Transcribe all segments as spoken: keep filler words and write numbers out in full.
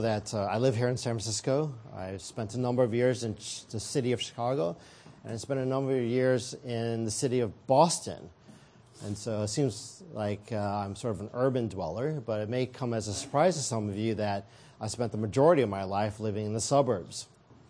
That uh, I live here in San Francisco. I spent a number of years in ch- the city of Chicago, and I spent a number of years in the city of Boston. And so it seems like uh, I'm sort of an urban dweller, but it may come as a surprise to some of you that I spent the majority of my life living in the suburbs.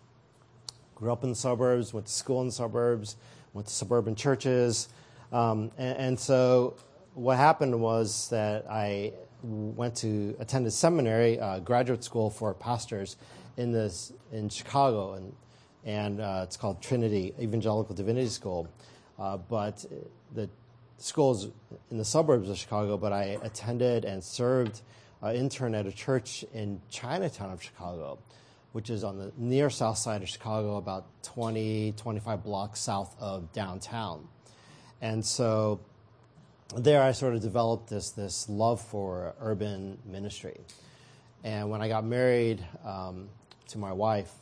Grew up in the suburbs, went to school in the suburbs, went to suburban churches. Um, and, and so what happened was that I went to attend a seminary, uh, graduate school for pastors in this in Chicago, and and uh, it's called Trinity Evangelical Divinity School. Uh, but the school is in the suburbs of Chicago. But I attended and served, uh, intern at a church in Chinatown of Chicago, which is on the near south side of Chicago, about twenty, twenty-five blocks south of downtown. And so there I sort of developed this this love for urban ministry. And when I got married um, to my wife,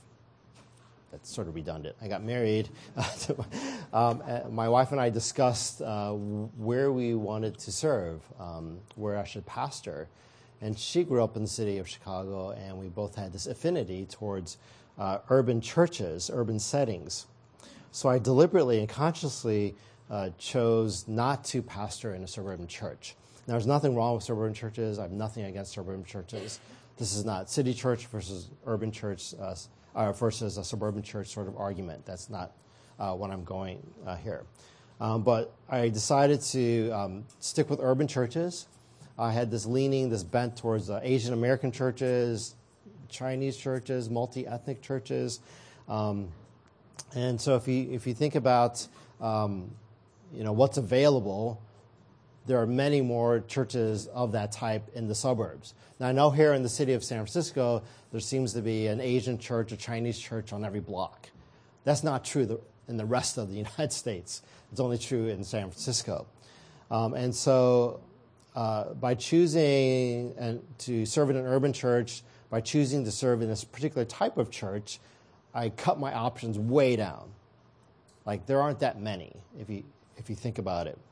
that's sort of redundant. I got married. Uh, to, um, my wife and I discussed uh, where we wanted to serve, um, where I should pastor. And she grew up in the city of Chicago, and we both had this affinity towards uh, urban churches, urban settings. So I deliberately and consciously Uh, chose not to pastor in a suburban church. Now, there's nothing wrong with suburban churches. I have nothing against suburban churches. This is not city church versus urban church uh, uh, versus a suburban church sort of argument. That's not uh, what I'm going uh, here. Um, but I decided to um, stick with urban churches. I had this leaning, this bent towards uh, Asian American churches, Chinese churches, multi-ethnic churches. Um, and so if you if you think about um, you know, what's available, there are many more churches of that type in the suburbs. Now, I know here in the city of San Francisco, there seems to be an Asian church, a Chinese church on every block. That's not true in the rest of the United States. It's only true in San Francisco. Um, and so uh, by choosing and to serve in an urban church, by choosing to serve in this particular type of church, I cut my options way down. Like, there aren't that many, if you if you think about it.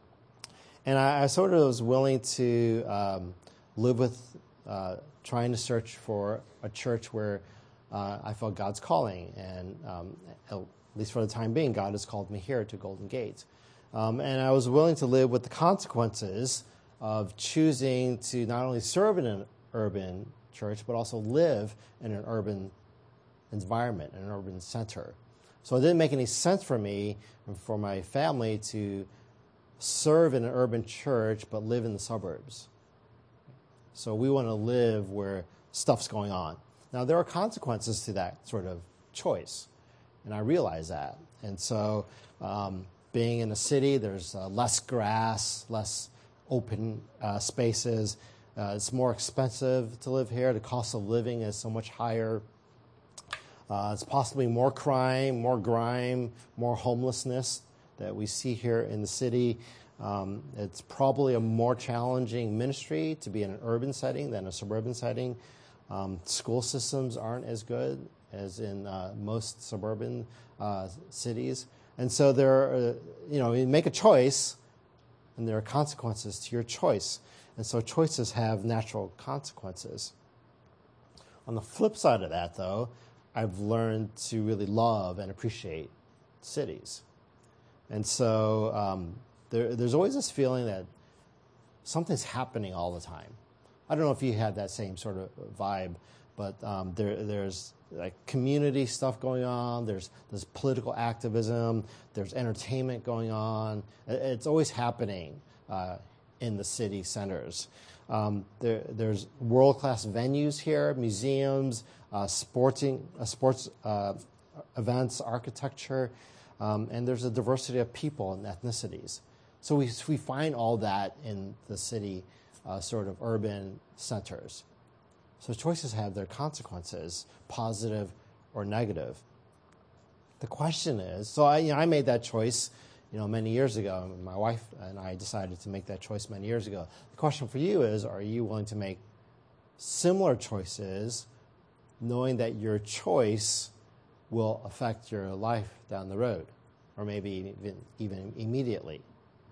And I, I sort of was willing to um, live with uh, trying to search for a church where uh, I felt God's calling. And um, at least for the time being, God has called me here to Golden Gate. Um, and I was willing to live with the consequences of choosing to not only serve in an urban church, but also live in an urban environment, an urban center. So it didn't make any sense for me and for my family to serve in an urban church but live in the suburbs. So we want to live where stuff's going on. Now, there are consequences to that sort of choice, and I realize that. And so um, being in a city, there's uh, less grass, less open uh, spaces. Uh, it's more expensive to live here. The cost of living is so much higher. Uh, it's possibly more crime, more grime, more homelessness that we see here in the city. Um, it's probably a more challenging ministry to be in an urban setting than a suburban setting. Um, school systems aren't as good as in uh, most suburban uh, cities. And so there are, uh, you know, you make a choice, and there are consequences to your choice. And so choices have natural consequences. On the flip side of that, though, I've learned to really love and appreciate cities. And so um, there, there's always this feeling that something's happening all the time. I don't know if you had that same sort of vibe, but um, there, there's like community stuff going on, there's, there's political activism, there's entertainment going on. It's always happening uh, in the city centers. Um, there, there's world-class venues here, museums, uh, sporting, uh, sports uh, events, architecture, um, and there's a diversity of people and ethnicities. So we we find all that in the city uh, sort of urban centers. So choices have their consequences, positive or negative. The question is, so I, you know, I made that choice you know, many years ago. My wife and I decided to make that choice many years ago. The question for you is, are you willing to make similar choices, knowing that your choice will affect your life down the road, or maybe even, even immediately?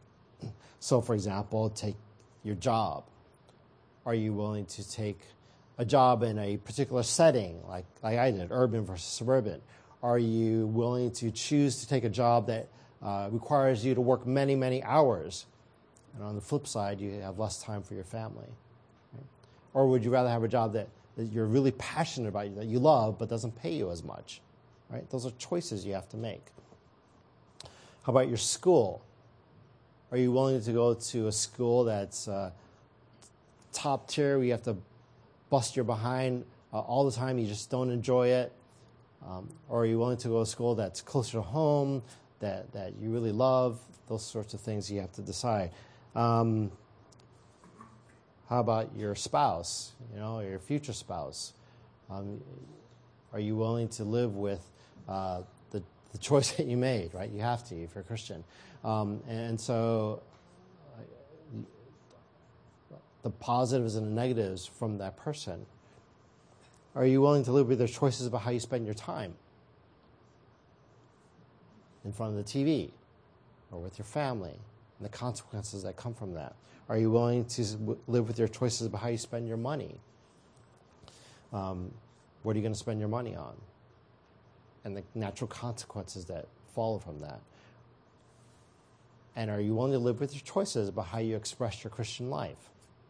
So, for example, take your job. Are you willing to take a job in a particular setting, like, like I did, urban versus suburban? Are you willing to choose to take a job that uh, requires you to work many, many hours? And on the flip side, you have less time for your family. Right? Or would you rather have a job that, that you're really passionate about, that you love, but doesn't pay you as much? Right? Those are choices you have to make. How about your school? Are you willing to go to a school that's uh, top tier, where you have to bust your behind uh, all the time, you just don't enjoy it? Um, or are you willing to go to a school that's closer to home, that, that you really love? Those sorts of things you have to decide. Um, how about your spouse, you know, or your future spouse? Um, are you willing to live with uh, the, the choice that you made, right? You have to if you're a Christian. Um, and so uh, the positives and the negatives from that person. Are you willing to live with their choices about how you spend your time? In front of the T V or with your family and the consequences that come from that? Are you willing to live with your choices about how you spend your money? Um, what are you going to spend your money on? And the natural consequences that follow from that. And are you willing to live with your choices about how you express your Christian life?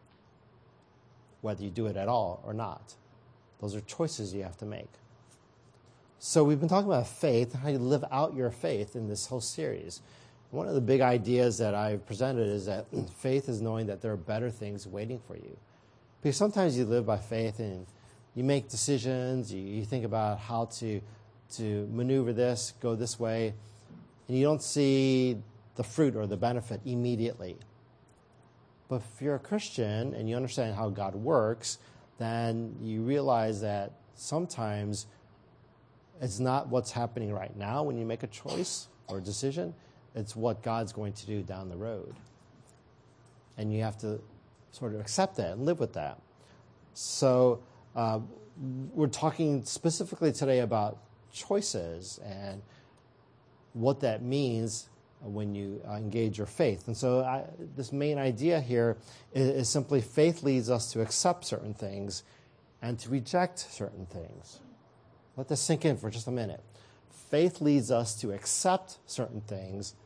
Whether you do it at all or not. Those are choices you have to make. So we've been talking about faith and how you live out your faith in this whole series. One of the big ideas that I've presented is that faith is knowing that there are better things waiting for you. Because sometimes you live by faith and you make decisions, you, you think about how to, to maneuver this, go this way, and you don't see the fruit or the benefit immediately. But if you're a Christian and you understand how God works, then you realize that sometimes it's not what's happening right now when you make a choice or a decision. It's what God's going to do down the road. And you have to sort of accept that and live with that. So uh, we're talking specifically today about choices and what that means when you uh, engage your faith. And so I, this main idea here is, is simply faith leads us to accept certain things and to reject certain things. Let this sink in for just a minute. Faith leads us to accept certain things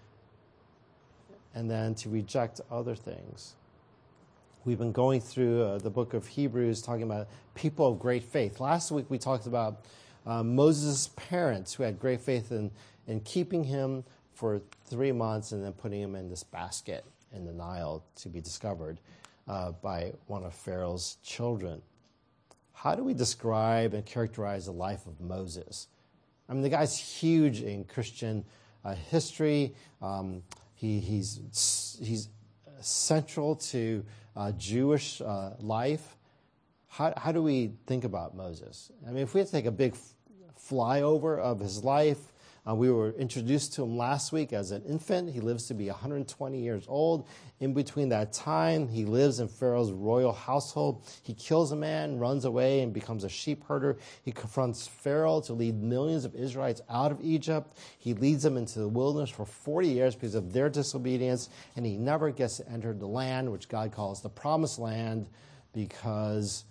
and then to reject other things. We've been going through uh, the book of Hebrews talking about people of great faith. Last week we talked about uh, Moses' parents who had great faith in, in keeping him for three months and then putting him in this basket in the Nile to be discovered uh, by one of Pharaoh's children. How do we describe and characterize the life of Moses? I mean, the guy's huge in Christian uh, history. Um, he, he's, he's central to uh, Jewish uh, life. How, how do we think about Moses? I mean, if we had to take a big f- flyover of his life, Uh, we were introduced to him last week as an infant. He lives to be one hundred twenty years old. In between that time, he lives in Pharaoh's royal household. He kills a man, runs away, and becomes a sheep herder. He confronts Pharaoh to lead millions of Israelites out of Egypt. He leads them into the wilderness for forty years because of their disobedience, and he never gets to enter the land, which God calls the promised land, because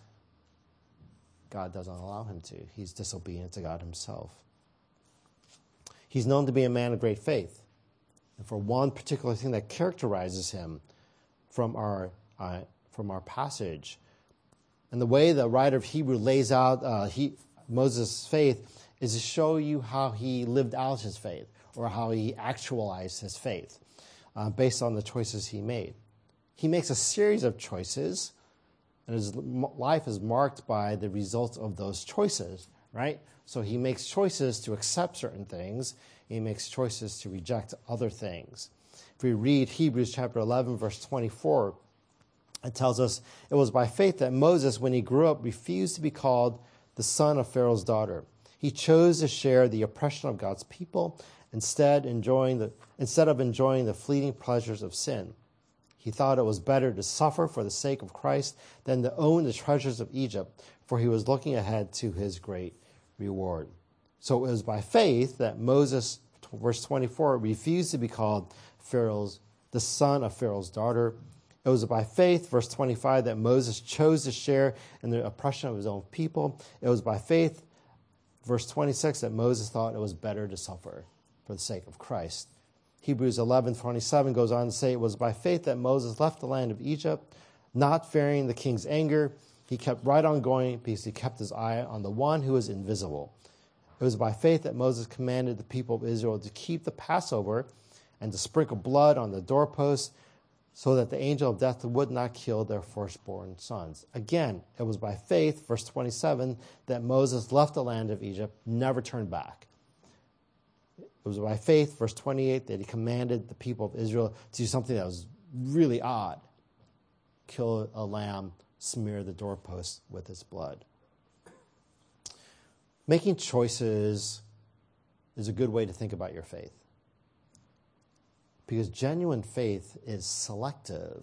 God doesn't allow him to. He's disobedient to God himself. He's known to be a man of great faith. And for one particular thing that characterizes him from our uh, from our passage, and the way the writer of Hebrew lays out uh, he, Moses' faith is to show you how he lived out his faith, or how he actualized his faith, uh, based on the choices he made. He makes a series of choices, and his life is marked by the results of those choices, right? So he makes choices to accept certain things. He makes choices to reject other things. If we read Hebrews chapter eleven, verse twenty-four, it tells us, it was by faith that Moses, when he grew up, refused to be called the son of Pharaoh's daughter. He chose to share the oppression of God's people, instead enjoying the, instead of enjoying the fleeting pleasures of sin. He thought it was better to suffer for the sake of Christ than to own the treasures of Egypt, for he was looking ahead to his great reward. So it was by faith that Moses, verse twenty-four, refused to be called Pharaoh's, the son of Pharaoh's daughter. It It was by faith, verse twenty-five, that Moses chose to share in the oppression of his own people. It was by faith, verse twenty-six, that Moses thought it was better to suffer for the sake of Christ. Hebrews eleven twenty-seven goes on to say, it was by faith that Moses left the land of Egypt, not fearing the king's anger. He kept right on going because he kept his eye on the one who is invisible. It was by faith that Moses commanded the people of Israel to keep the Passover and to sprinkle blood on the doorposts so that the angel of death would not kill their firstborn sons. Again, it was by faith, verse twenty-seven, that Moses left the land of Egypt, never turned back. It was by faith, verse twenty-eight, that he commanded the people of Israel to do something that was really odd. Kill a lamb, smear the doorpost with its blood. Making choices is a good way to think about your faith. Because genuine faith is selective.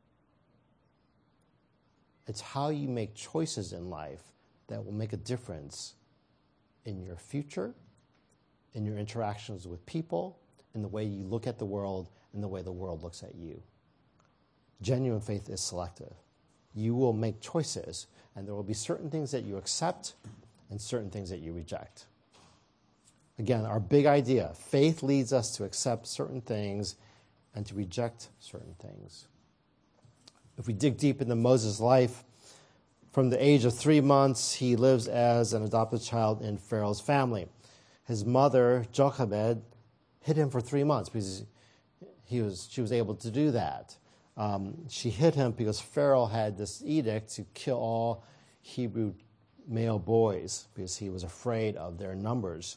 It's how you make choices in life that will make a difference in your future, in your interactions with people, in the way you look at the world, and the way the world looks at you. Genuine faith is selective. You will make choices, and there will be certain things that you accept and certain things that you reject. Again, our big idea, faith leads us to accept certain things and to reject certain things. If we dig deep into Moses' life, from the age of three months, he lives as an adopted child in Pharaoh's family. His mother, Jochebed, hid him for three months because he was, she was able to do that. Um, she hid him because Pharaoh had this edict to kill all Hebrew male boys because he was afraid of their numbers.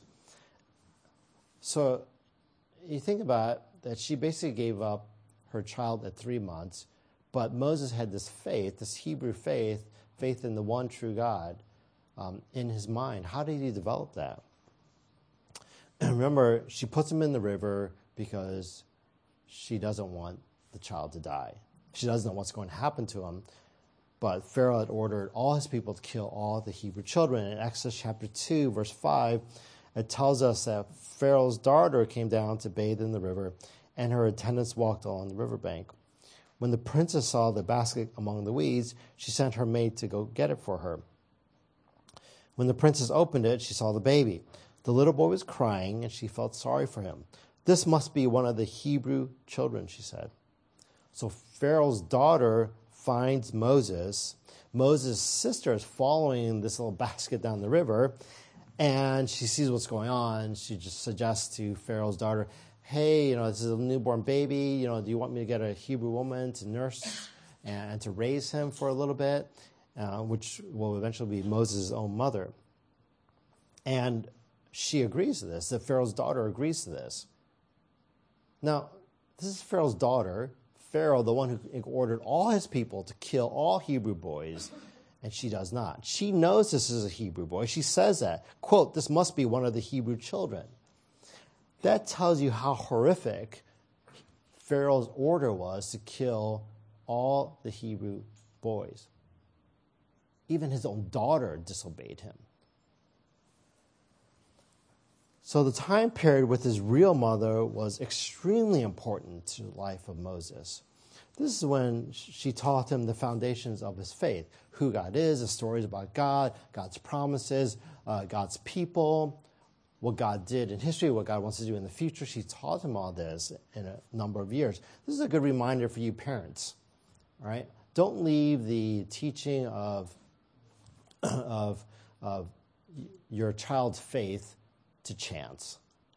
So you think about it, that she basically gave up her child at three months, but Moses had this faith, this Hebrew faith, faith in the one true God um, in his mind. How did he develop that? And remember, she puts him in the river because she doesn't want the child to die. She doesn't know what's going to happen to him. But Pharaoh had ordered all his people to kill all the Hebrew children. In Exodus chapter two, verse five, it tells us that Pharaoh's daughter came down to bathe in the river, and her attendants walked along the riverbank. When the princess saw the basket among the weeds, she sent her maid to go get it for her. When the princess opened it, she saw the baby. The little boy was crying, and she felt sorry for him. This must be one of the Hebrew children, she said. So Pharaoh's daughter finds Moses. Moses' sister is following this little basket down the river, and she sees what's going on. She just suggests to Pharaoh's daughter, hey, you know, this is a newborn baby. You know, do you want me to get a Hebrew woman to nurse and to raise him for a little bit, uh, which will eventually be Moses' own mother. And she agrees to this. The Pharaoh's daughter agrees to this. Now, this is Pharaoh's daughter. Pharaoh, the one who ordered all his people to kill all Hebrew boys, and she does not. She knows this is a Hebrew boy. She says that, quote, this must be one of the Hebrew children. That tells you how horrific Pharaoh's order was to kill all the Hebrew boys. Even his own daughter disobeyed him. So the time period with his real mother was extremely important to the life of Moses. This is when she taught him the foundations of his faith, who God is, the stories about God, God's promises, uh, God's people, what God did in history, what God wants to do in the future. She taught him all this in a number of years. This is a good reminder for you parents, all right? Don't leave the teaching of, of, of your child's faith to chance.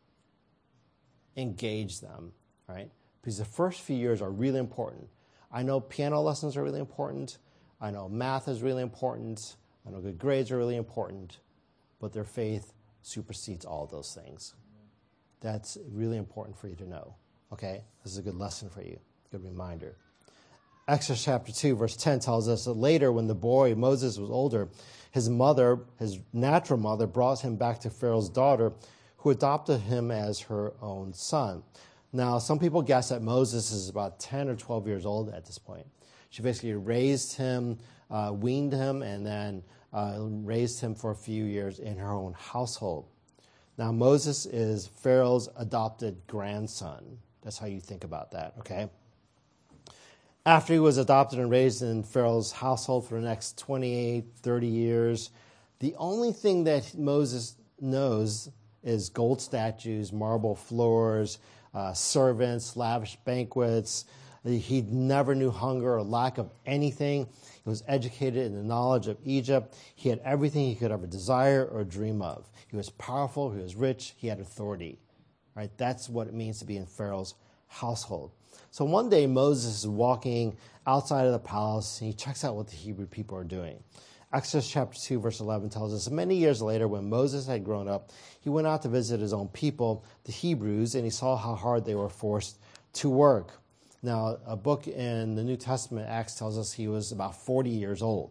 Engage them, right? Because the first few years are really important. I know piano lessons are really important. I know math is really important. I know good grades are really important. But their faith supersedes all those things. That's really important for you to know, okay? This is a good lesson for you, good reminder. Exodus chapter two, verse ten tells us that later when the boy, Moses, was older, his mother, his natural mother, brought him back to Pharaoh's daughter, who adopted him as her own son. Now, some people guess that Moses is about ten or twelve years old at this point. She basically raised him, uh, weaned him, and then uh, raised him for a few years in her own household. Now, Moses is Pharaoh's adopted grandson. That's how you think about that, okay? After he was adopted and raised in Pharaoh's household for the next twenty-eight, thirty years, the only thing that Moses knows is gold statues, marble floors, uh, servants, lavish banquets. He never knew hunger or lack of anything. He was educated in the knowledge of Egypt. He had everything he could ever desire or dream of. He was powerful. He was rich. He had authority. Right? That's what it means to be in Pharaoh's household. So one day Moses is walking outside of the palace, and he checks out what the Hebrew people are doing. Exodus chapter two, verse eleven tells us, many years later, when Moses had grown up, he went out to visit his own people, the Hebrews, and he saw how hard they were forced to work. Now, a book in the New Testament, Acts, tells us he was about forty years old.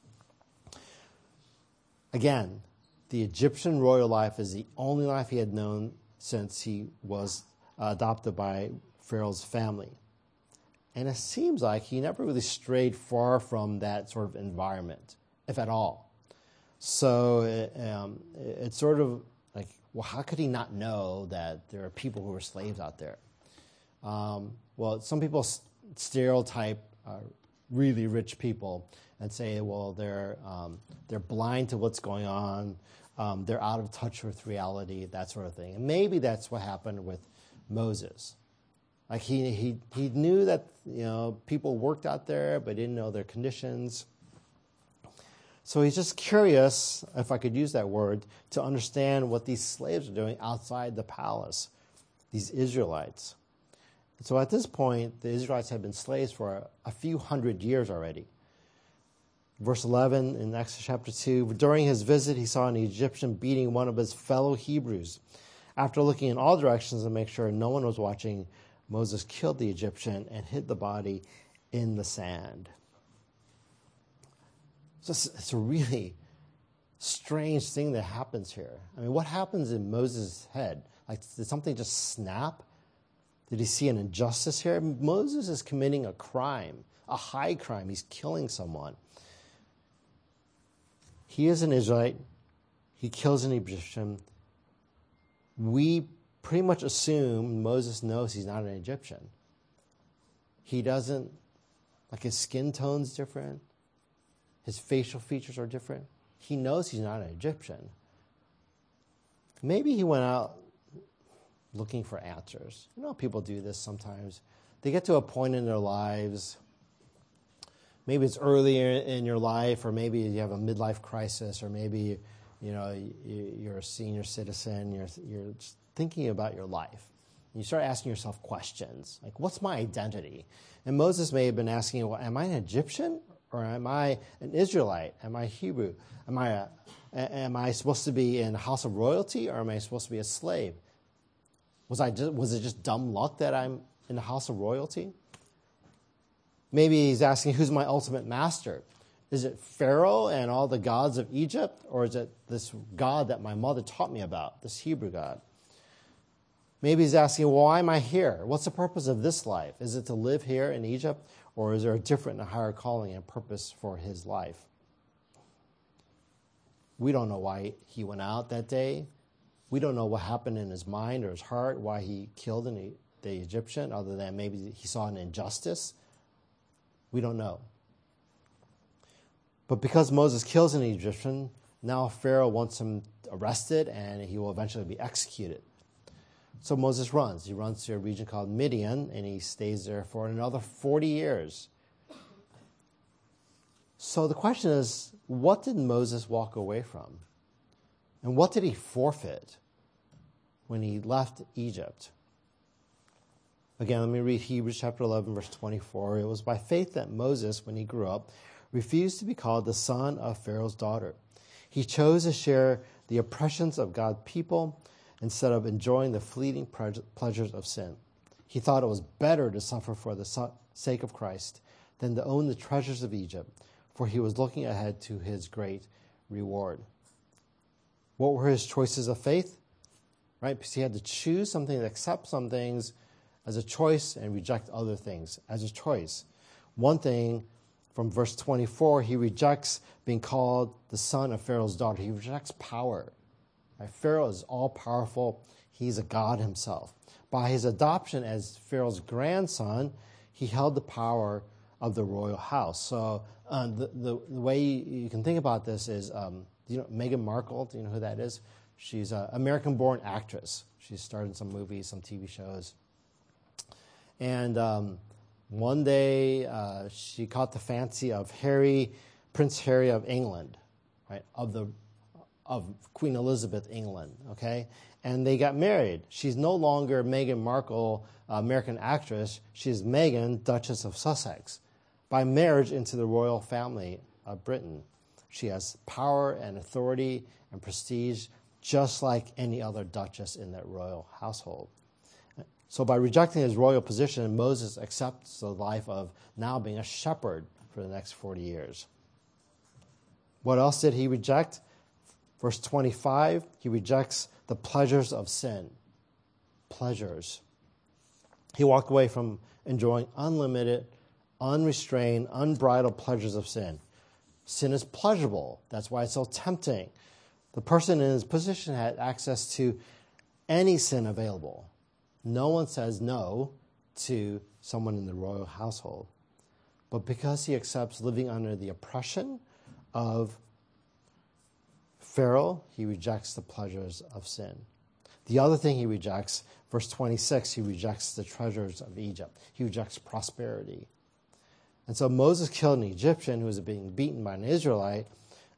Again, the Egyptian royal life is the only life he had known since he was uh, adopted by Pharaoh's family. And it seems like he never really strayed far from that sort of environment, if at all. So it, um, it's sort of like, well, how could he not know that there are people who are slaves out there? Um, well, some people stereotype uh, really rich people and say, well, they're um, they're blind to what's going on, um, they're out of touch with reality, that sort of thing. And maybe that's what happened with Moses. Like he he he knew that, you know, people worked out there, but didn't know their conditions. So he's just curious, if I could use that word, to understand what these slaves are doing outside the palace, these Israelites. So at this point, the Israelites had been slaves for a, a few hundred years already. Verse eleven in Exodus chapter two, during his visit, he saw an Egyptian beating one of his fellow Hebrews. After looking in all directions to make sure no one was watching, Moses killed the Egyptian and hid the body in the sand. So it's, it's a really strange thing that happens here. I mean, what happens in Moses' head? Like, did something just snap? Did he see an injustice here? Moses is committing a crime, a high crime. He's killing someone. He is an Israelite. He kills an Egyptian. We pretty much assume Moses knows he's not an Egyptian. He doesn't, like his skin tone's different. His facial features are different. He knows he's not an Egyptian. Maybe he went out looking for answers. You know, people do this sometimes. They get to a point in their lives, maybe it's earlier in your life, or maybe you have a midlife crisis, or maybe, you know, you're a senior citizen, you're, you're thinking about your life. And you start asking yourself questions, like, what's my identity? And Moses may have been asking, well, am I an Egyptian? Or am I an Israelite? Am I Hebrew? Am I, a, am I supposed to be in the house of royalty, or am I supposed to be a slave? Was I just, was it just dumb luck that I'm in the house of royalty? Maybe he's asking, who's my ultimate master? Is it Pharaoh and all the gods of Egypt, or is it this God that my mother taught me about, this Hebrew God? Maybe he's asking, well, why am I here? What's the purpose of this life? Is it to live here in Egypt, or is there a different and higher calling and purpose for his life? We don't know why he went out that day. We don't know what happened in his mind or his heart, why he killed an, the Egyptian, other than maybe he saw an injustice. We don't know. But because Moses kills an Egyptian, now Pharaoh wants him arrested, and he will eventually be executed. So Moses runs. He runs to a region called Midian, and he stays there for another forty years. So the question is, what did Moses walk away from? And what did he forfeit when he left Egypt? Again, let me read Hebrews chapter eleven, verse twenty-four. It was by faith that Moses, when he grew up, refused to be called the son of Pharaoh's daughter. He chose to share the oppressions of God's people instead of enjoying the fleeting pleasures of sin. He thought it was better to suffer for the sake of Christ than to own the treasures of Egypt, for he was looking ahead to his great reward. What were his choices of faith? Right? Because he had to choose something, accept some things as a choice and reject other things as a choice. One thing from verse twenty-four, he rejects being called the son of Pharaoh's daughter. He rejects power. Right? Pharaoh is all-powerful. He's a god himself. By his adoption as Pharaoh's grandson, he held the power of the royal house. So uh, the, the the way you, you can think about this is, um, you know, Meghan Markle. Do you know who that is? She's an American-born actress. She's starred in some movies, some T V shows. And um, one day uh, she caught the fancy of Harry, Prince Harry of England, right? Of the of Queen Elizabeth, England. Okay, and they got married. She's no longer Meghan Markle, uh, American actress. She's Meghan, Duchess of Sussex, by marriage into the royal family of Britain. She has power and authority and prestige, just like any other duchess in that royal household. So by rejecting his royal position, Moses accepts the life of now being a shepherd for the next forty years. What else did he reject? Verse twenty-five, he rejects the pleasures of sin. Pleasures. He walked away from enjoying unlimited, unrestrained, unbridled pleasures of sin. Sin is pleasurable. That's why it's so tempting. The person in his position had access to any sin available. No one says no to someone in the royal household. But because he accepts living under the oppression of Pharaoh, he rejects the pleasures of sin. The other thing he rejects, verse twenty-six, he rejects the treasures of Egypt. He rejects prosperity. And so Moses killed an Egyptian who was being beaten by an Israelite.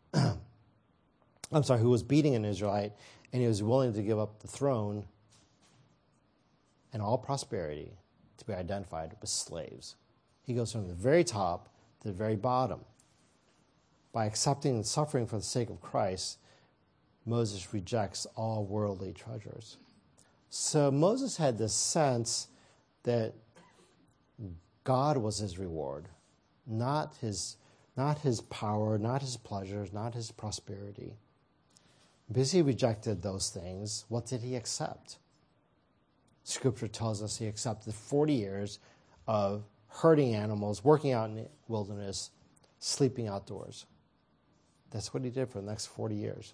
I'm sorry, who was beating an Israelite, and he was willing to give up the throne and all prosperity to be identified with slaves. He goes from the very top to the very bottom. By accepting and suffering for the sake of Christ, Moses rejects all worldly treasures. So Moses had this sense that God was his reward, not his, not his power, not his pleasures, not his prosperity. Because he rejected those things, what did he accept? Scripture tells us he accepted forty years of herding animals, working out in the wilderness, sleeping outdoors. That's what he did for the next forty years.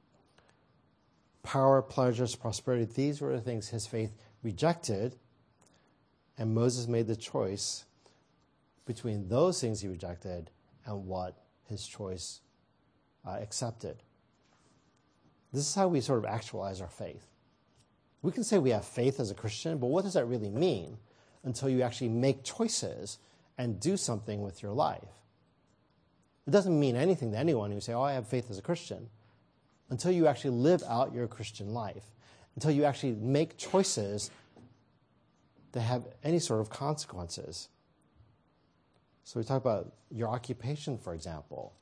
Power, pleasures, prosperity, these were the things his faith rejected, and Moses made the choice between those things he rejected and what his choice uh, accepted. This is how we sort of actualize our faith. We can say we have faith as a Christian, but what does that really mean until you actually make choices and do something with your life? It doesn't mean anything to anyone who say, oh, I have faith as a Christian, until you actually live out your Christian life, until you actually make choices that have any sort of consequences. So we talk about your occupation, for example.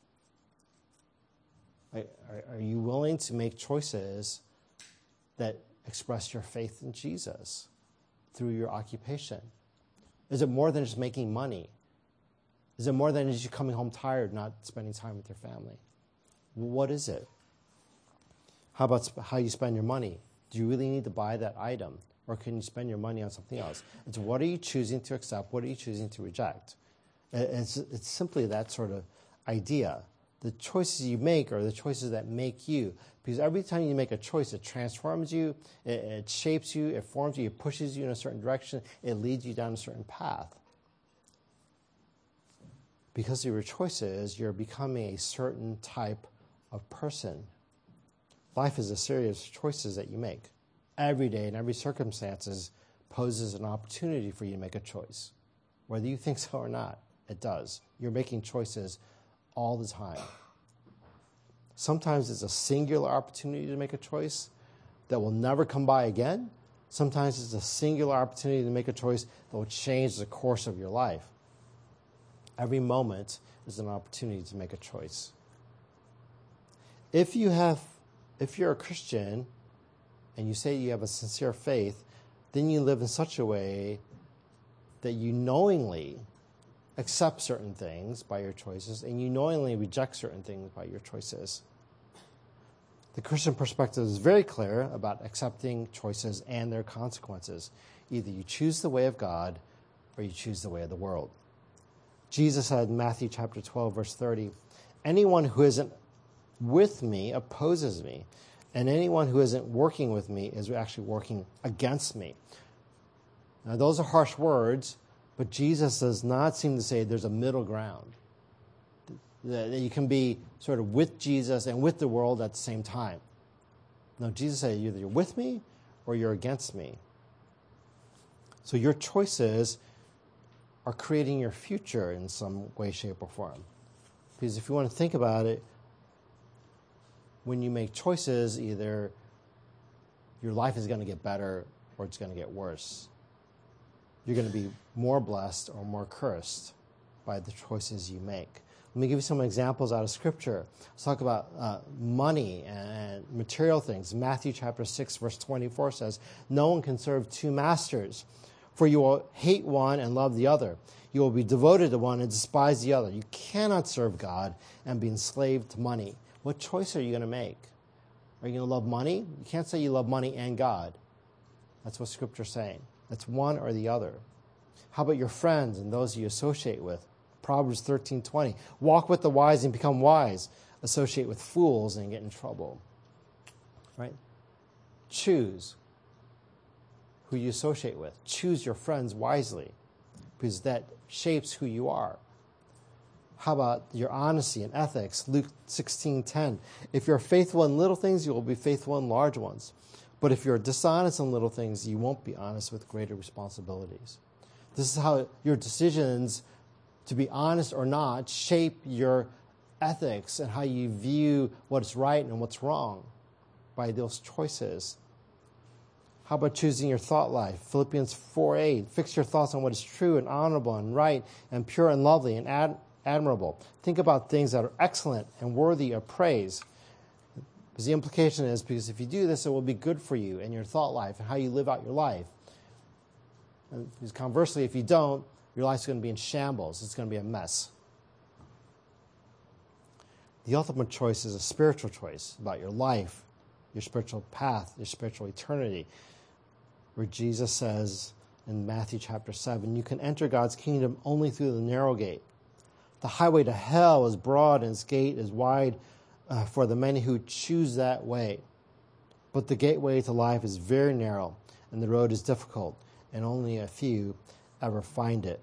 Are, are you willing to make choices that express your faith in Jesus through your occupation? Is it more than just making money? Is it more than just you coming home tired, not spending time with your family? What is it? How about how you spend your money? Do you really need to buy that item? Or can you spend your money on something else? It's what are you choosing to accept? What are you choosing to reject? It's, it's simply that sort of idea. The choices you make are the choices that make you. Because every time you make a choice, it transforms you, it, it shapes you, it forms you, it pushes you in a certain direction, it leads you down a certain path. Because of your choices, you're becoming a certain type of person. Life is a series of choices that you make. Every day and every circumstances poses an opportunity for you to make a choice. Whether you think so or not, it does. You're making choices all the time. Sometimes it's a singular opportunity to make a choice that will never come by again. Sometimes it's a singular opportunity to make a choice that will change the course of your life. Every moment is an opportunity to make a choice. If you have, if you're a Christian and you say you have a sincere faith, then you live in such a way that you knowingly accept certain things by your choices and you knowingly reject certain things by your choices. The Christian perspective is very clear about accepting choices and their consequences. Either you choose the way of God or you choose the way of the world. Jesus said in Matthew chapter twelve, verse thirty, anyone who isn't with me opposes me, and anyone who isn't working with me is actually working against me. Now, those are harsh words, But Jesus does not seem to say there's a middle ground, that you can be sort of with Jesus and with the world at the same time. No, Jesus said either you're with me or you're against me. So your choices are creating your future in some way, shape, or form. Because if you want to think about it, when you make choices, either your life is going to get better or it's going to get worse. You're going to be more blessed or more cursed by the choices you make. Let me give you some examples out of Scripture. Let's talk about uh, money and material things. Matthew chapter six, verse twenty-four says, "No one can serve two masters, for you will hate one and love the other. You will be devoted to one and despise the other. You cannot serve God and be enslaved to money." What choice are you going to make? Are you going to love money? You can't say you love money and God. That's what Scripture's saying. That's one or the other. How about your friends and those you associate with? Proverbs thirteen twenty. "Walk with the wise and become wise. Associate with fools and get in trouble." Right? Choose who you associate with. Choose your friends wisely, because that shapes who you are. How about your honesty and ethics? Luke sixteen ten. "If you're faithful in little things, you will be faithful in large ones. But if you're dishonest in little things, you won't be honest with greater responsibilities." This is how your decisions to be honest or not shape your ethics and how you view what's right and what's wrong by those choices. How about choosing your thought life? Philippians four eight. "Fix your thoughts on what is true and honorable and right and pure and lovely and ad- admirable. Think about things that are excellent and worthy of praise." Because the implication is, because if you do this, it will be good for you and your thought life and how you live out your life. And because conversely, if you don't, your life's going to be in shambles. It's going to be a mess. The ultimate choice is a spiritual choice about your life, your spiritual path, your spiritual eternity, where Jesus says in Matthew chapter seven, "You can enter God's kingdom only through the narrow gate. The highway to hell is broad and its gate is wide uh, for the many who choose that way. But the gateway to life is very narrow and the road is difficult, and only a few ever find it."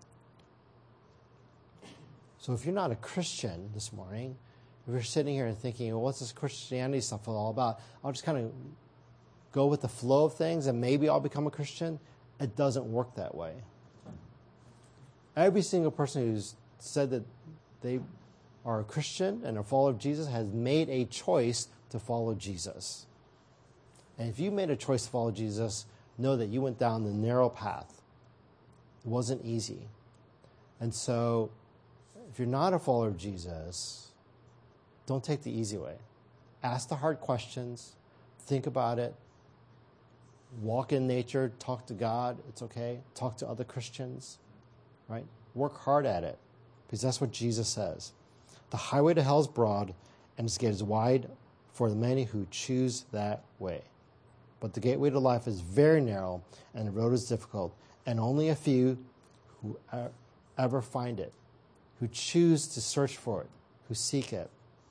So if you're not a Christian this morning, if you're sitting here and thinking, well, what's this Christianity stuff all about? I'll just kind of go with the flow of things and maybe I'll become a Christian. It doesn't work that way. Every single person who's said that they are a Christian and a follower of Jesus has made a choice to follow Jesus. And if you made a choice to follow Jesus, know that you went down the narrow path. It wasn't easy. And so if you're not a follower of Jesus, don't take the easy way. Ask the hard questions. Think about it. Walk in nature. Talk to God. It's okay. Talk to other Christians. Right? Work hard at it. Because that's what Jesus says. The highway to hell is broad, and its gate is wide for the many who choose that way. But the gateway to life is very narrow, and the road is difficult, and only a few who ever find it, who choose to search for it, who seek it.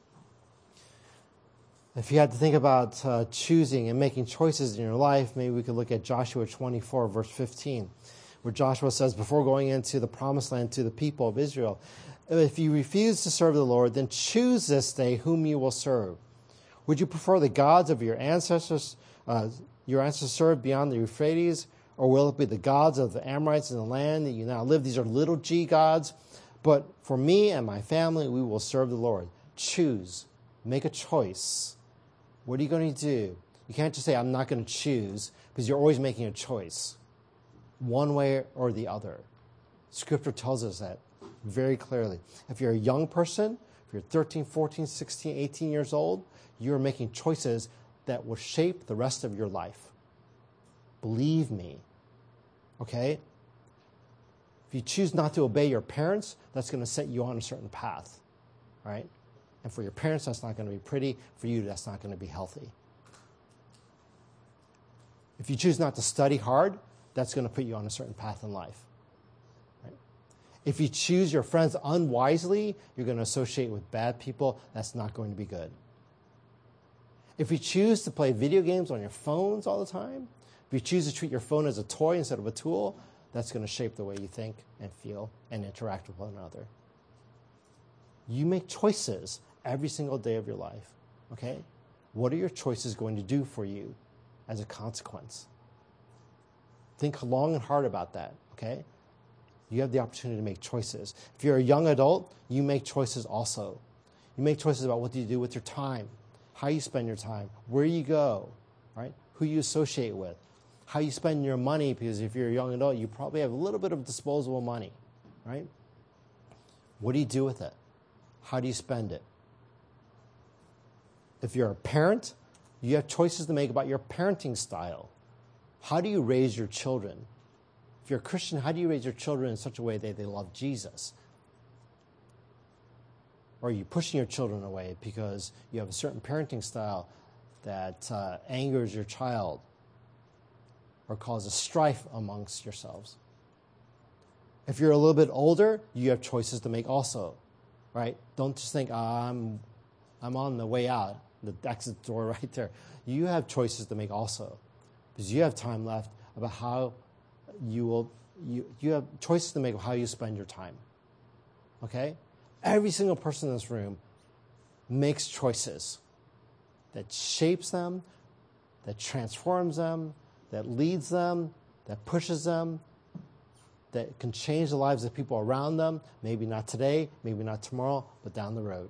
If you had to think about uh, choosing and making choices in your life, maybe we could look at Joshua twenty-four, verse fifteen, where Joshua says, before going into the promised land to the people of Israel, if you refuse to serve the Lord, then choose this day whom you will serve. Would you prefer the gods of your ancestors, uh, your ancestors served beyond the Euphrates, or will it be the gods of the Amorites in the land that you now live? These are little g gods. But for me and my family, we will serve the Lord. Choose. Make a choice. What are you going to do? You can't just say, I'm not going to choose, because you're always making a choice, one way or the other. Scripture tells us that very clearly. If you're a young person, if you're thirteen, fourteen, sixteen, eighteen years old, you're making choices that will shape the rest of your life. Believe me. Okay? If you choose not to obey your parents, that's going to set you on a certain path. Right? And for your parents, that's not going to be pretty. For you, that's not going to be healthy. If you choose not to study hard, that's going to put you on a certain path in life. Right? If you choose your friends unwisely, you're going to associate with bad people. That's not going to be good. If you choose to play video games on your phones all the time, if you choose to treat your phone as a toy instead of a tool, that's going to shape the way you think and feel and interact with one another. You make choices every single day of your life, okay? What are your choices going to do for you as a consequence? Think long and hard about that, okay? You have the opportunity to make choices. If you're a young adult, you make choices also. You make choices about what do you do with your time, how you spend your time, where you go, right? Who you associate with, how you spend your money, because if you're a young adult, you probably have a little bit of disposable money, right? What do you do with it? How do you spend it? If you're a parent, you have choices to make about your parenting style. How do you raise your children? If you're a Christian, how do you raise your children in such a way that they love Jesus? Or are you pushing your children away because you have a certain parenting style that uh, angers your child or causes strife amongst yourselves? If you're a little bit older, you have choices to make also, right? Don't just think, oh, I'm, I'm on the way out, the exit door right there. You have choices to make also, because you have time left about how you will, you, you have choices to make of how you spend your time, okay? Every single person in this room makes choices that shapes them, that transforms them, that leads them, that pushes them, that can change the lives of people around them, maybe not today, maybe not tomorrow, but down the road.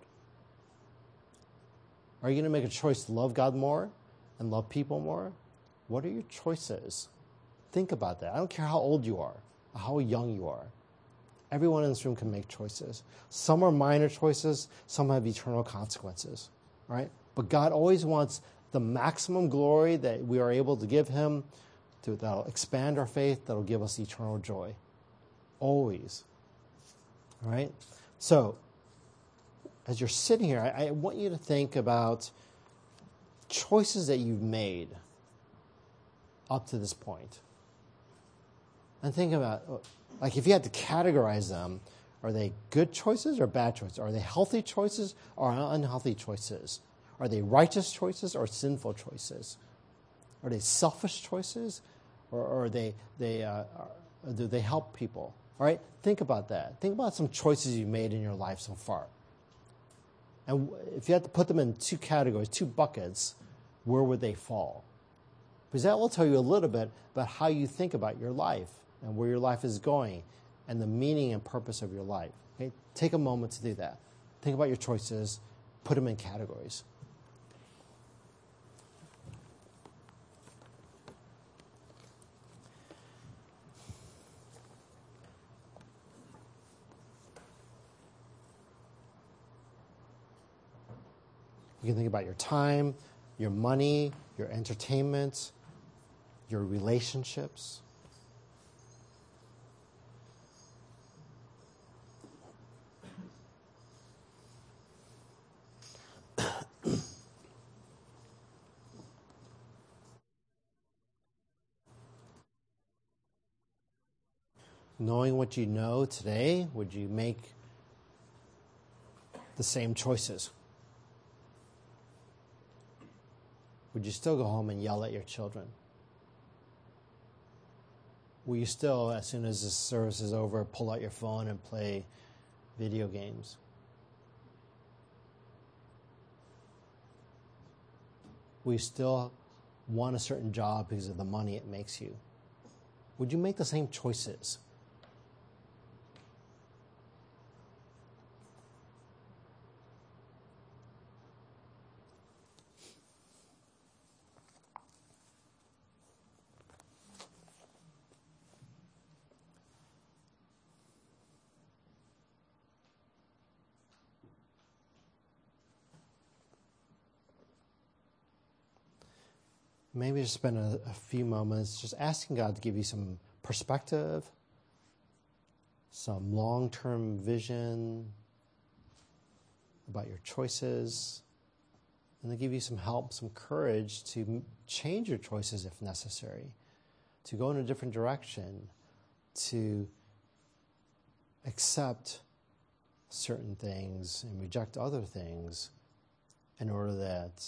Are you going to make a choice to love God more and love people more? What are your choices? Think about that. I don't care how old you are, or how young you are. Everyone in this room can make choices. Some are minor choices, some have eternal consequences, right? But God always wants the maximum glory that we are able to give him, to, that'll expand our faith, that'll give us eternal joy. Always. All right? So, as you're sitting here, I, I want you to think about choices that you've made up to this point. And think about, like, if you had to categorize them, are they good choices or bad choices? Are they healthy choices or unhealthy choices? Are they righteous choices or sinful choices? Are they selfish choices, or, or are they, they, uh, are, do they help people? All right, think about that. Think about some choices you've made in your life so far. And if you had to put them in two categories, two buckets, where would they fall? Because that will tell you a little bit about how you think about your life and where your life is going and the meaning and purpose of your life. Okay? Take a moment to do that. Think about your choices, put them in categories. You can think about your time, your money, your entertainment, your relationships. Knowing what you know today, would you make the same choices? Would you still go home and yell at your children? Will you still, as soon as this service is over, pull out your phone and play video games? Will you still want a certain job because of the money it makes you? Would you make the same choices? Maybe just spend a, a few moments just asking God to give you some perspective, some long-term vision about your choices, and to give you some help, some courage to change your choices if necessary, to go in a different direction, to accept certain things and reject other things in order that,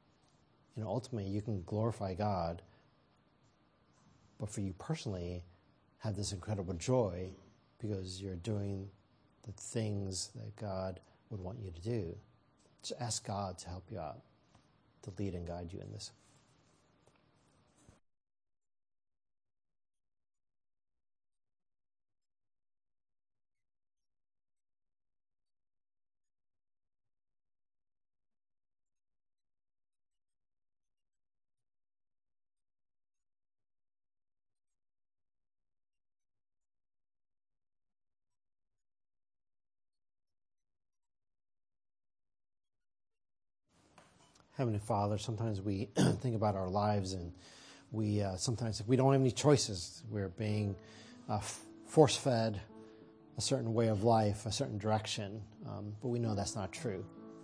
you know, ultimately you can glorify God, but for you personally, have this incredible joy because you're doing the things that God would want you to do. Just ask God to help you out, to lead and guide you in this. Heavenly Father, sometimes we think about our lives and we uh, sometimes if we don't have any choices, we're being uh, f- force-fed a certain way of life, a certain direction, um, but we know that's not true.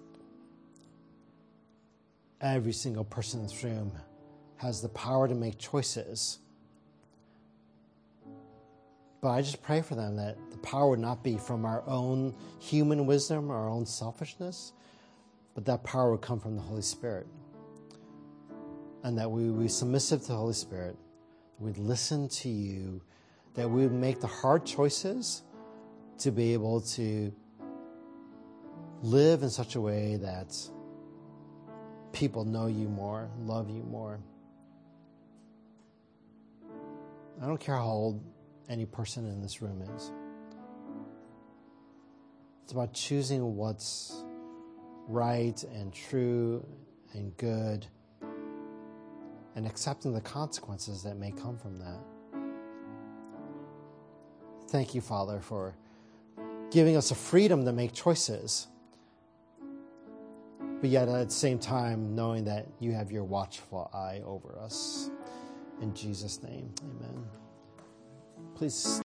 Every single person in this room has the power to make choices. But I just pray for them that the power would not be from our own human wisdom, our own selfishness, but that power would come from the Holy Spirit. And that we would be submissive to the Holy Spirit, we'd listen to you, that we would make the hard choices to be able to live in such a way that people know you more, love you more. I don't care how old any person in this room is. It's about choosing what's right and true and good and accepting the consequences that may come from that. Thank you, Father, for giving us a freedom to make choices, but yet at the same time knowing that you have your watchful eye over us. In Jesus' name, amen. Please